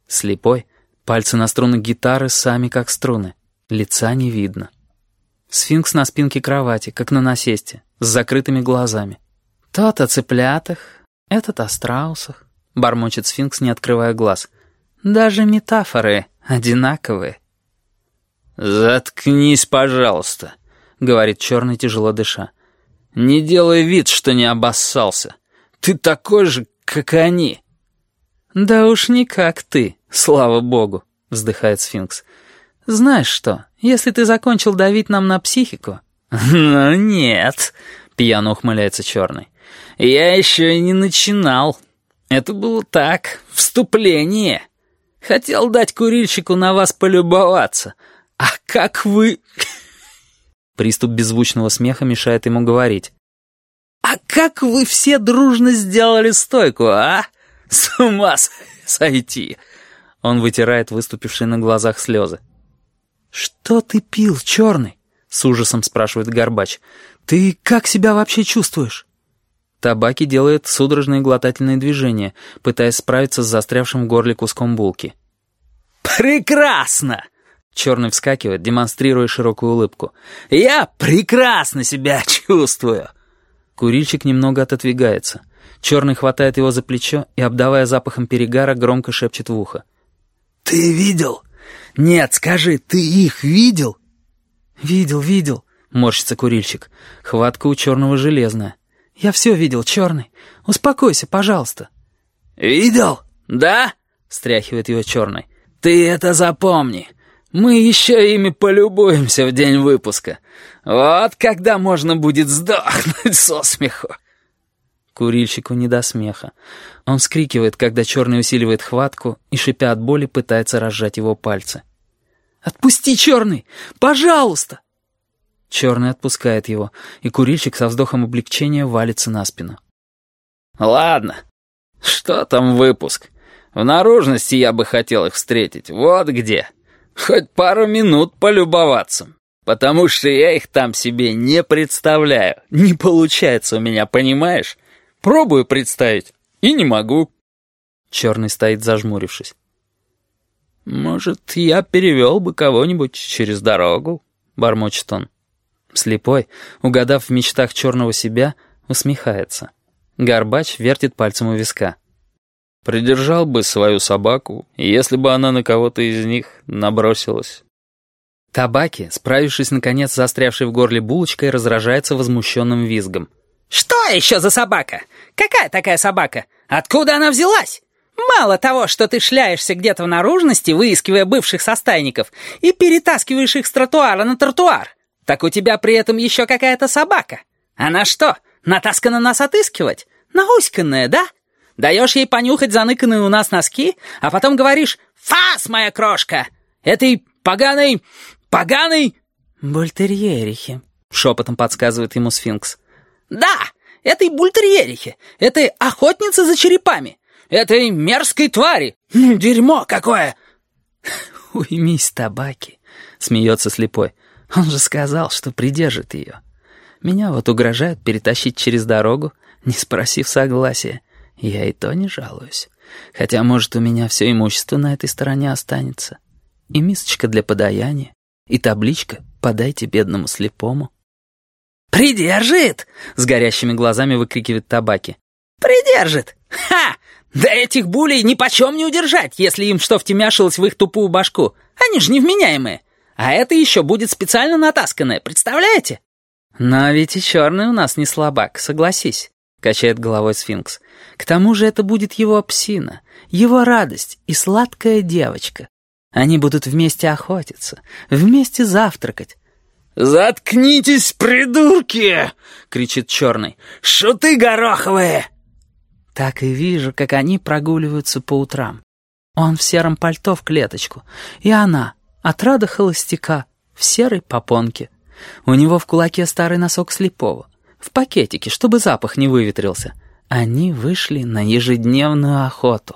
Слепой, пальцы на струнах гитары сами как струны, лица не видно. Сфинкс на спинке кровати, как на насесте, с закрытыми глазами. «Тот о цыплятах, этот о страусах», — бормочет сфинкс, не открывая глаз. «Даже метафоры одинаковые». «Заткнись, пожалуйста», — говорит черный, тяжело дыша. «Не делай вид, что не обоссался. Ты такой же, как они». «Да уж не как ты, слава богу», — вздыхает сфинкс. «Знаешь что, если ты закончил давить нам на психику...» «Ну нет», — пьяно ухмыляется черный. «Я еще и не начинал. Это было так, вступление. Хотел дать курильщику на вас полюбоваться. А как вы...» Приступ беззвучного смеха мешает ему говорить. «А как вы все дружно сделали стойку, а? С ума сойти!» Он вытирает выступившие на глазах слезы. «Что ты пил, черный?» — с ужасом спрашивает Горбач. «Ты как себя вообще чувствуешь?» Табаки делает судорожные глотательные движения, пытаясь справиться с застрявшим в горле куском булки. «Прекрасно!» Черный вскакивает, демонстрируя широкую улыбку. «Я прекрасно себя чувствую!» Курильщик немного отодвигается. Черный хватает его за плечо и, обдавая запахом перегара, громко шепчет в ухо. «Ты видел? Нет, скажи, ты их видел?» «Видел», — морщится курильщик. Хватка у черного железная. «Я все видел, черный. Успокойся, пожалуйста». «Видел? Да?» — встряхивает его черный. «Ты это запомни. Мы еще ими полюбуемся в день выпуска. Вот когда можно будет сдохнуть со смеху». Курильщику не до смеха. Он вскрикивает, когда черный усиливает хватку и, шипя от боли, пытается разжать его пальцы. «Отпусти, черный! Пожалуйста!» Черный отпускает его, и курильщик со вздохом облегчения валится на спину. «Ладно. Что там выпуск? В наружности я бы хотел их встретить. Вот где. Хоть пару минут полюбоваться. Потому что я их там себе не представляю. Не получается у меня, понимаешь? Пробую представить, и не могу». Черный стоит, зажмурившись. «Может, я перевел бы кого-нибудь через дорогу?» — бормочет он. Слепой, угадав в мечтах черного себя, усмехается. Горбач вертит пальцем у виска. «Придержал бы свою собаку, если бы она на кого-то из них набросилась». Табаки, справившись наконец с застрявшей в горле булочкой, разражается возмущенным визгом. «Что еще за собака? Какая такая собака? Откуда она взялась? Мало того, что ты шляешься где-то в наружности, выискивая бывших состайников, и перетаскиваешь их с тротуара на тротуар, так у тебя при этом еще какая-то собака. Она что, натаскана нас отыскивать? Науськанная, да? Даешь ей понюхать заныканные у нас носки, а потом говоришь: «Фас, моя крошка! Этой поганой... «Бультерьерихи», — шепотом подсказывает ему сфинкс. «Да, этой бультерьерихи, этой охотнице за черепами, этой мерзкой твари! Дерьмо какое!» «Уймись, табаки», — смеется слепой. «Он же сказал, что придержит ее. Меня вот угрожают перетащить через дорогу, не спросив согласия. Я и то не жалуюсь. Хотя, может, у меня все имущество на этой стороне останется. И мисочка для подаяния, и табличка «Подайте бедному слепому». «Придержит!» — с горящими глазами выкрикивает табаки. «Придержит! Ха! Да этих булей нипочем не удержать, если им что втемяшилось в их тупую башку. Они же невменяемые. А это еще будет специально натасканное, представляете?» «Но ведь и черный у нас не слабак, согласись», — качает головой сфинкс. «К тому же это будет его псина, его радость и сладкая девочка. Они будут вместе охотиться, вместе завтракать». «Заткнитесь, придурки!» — кричит черный. «Шуты гороховые!» Так и вижу, как они прогуливаются по утрам. Он в сером пальто в клеточку, и она, отрада холостяка, в серой попонке. У него в кулаке старый носок слепого, в пакетике, чтобы запах не выветрился. Они вышли на ежедневную охоту.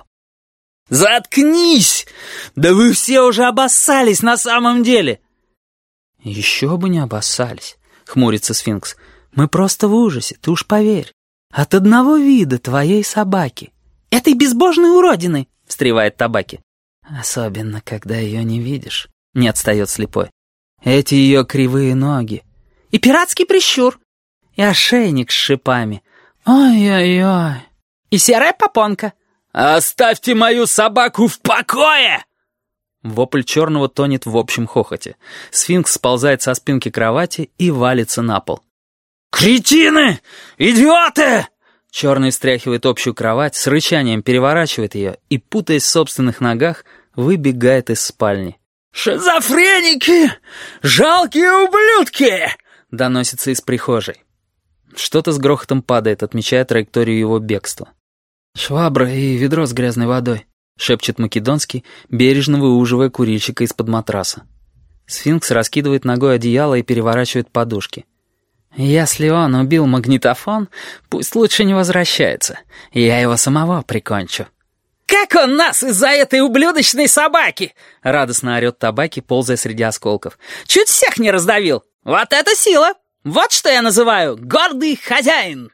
«Заткнись! Да вы все уже обоссались на самом деле!» «Еще бы не обоссались», — хмурится сфинкс. «Мы просто в ужасе, ты уж поверь. От одного вида твоей собаки». «Этой безбожной уродины», — встревает табаки. Особенно, когда ее не видишь. Не отстает слепой. Эти ее кривые ноги. И пиратский прищур. И ошейник с шипами. Ой-ой-ой. И серая попонка. «Оставьте мою собаку в покое!» Вопль черного тонет в общем хохоте. Сфинкс сползает со спинки кровати и валится на пол. «Кретины! Идиоты!» Черный встряхивает общую кровать, с рычанием переворачивает ее и, путаясь в собственных ногах, выбегает из спальни. «Шизофреники! Жалкие ублюдки!» Доносится из прихожей. Что-то с грохотом падает, отмечая траекторию его бегства. «Швабра и ведро с грязной водой», — шепчет Македонский, бережно выуживая курильщика из-под матраса. Сфинкс раскидывает ногой одеяло и переворачивает подушки. «Если он убил магнитофон, пусть лучше не возвращается. Я его самого прикончу». «Как он нас из-за этой ублюдочной собаки!» — радостно орёт Табаки, ползая среди осколков. «Чуть всех не раздавил! Вот это сила! Вот что я называю гордый хозяин!»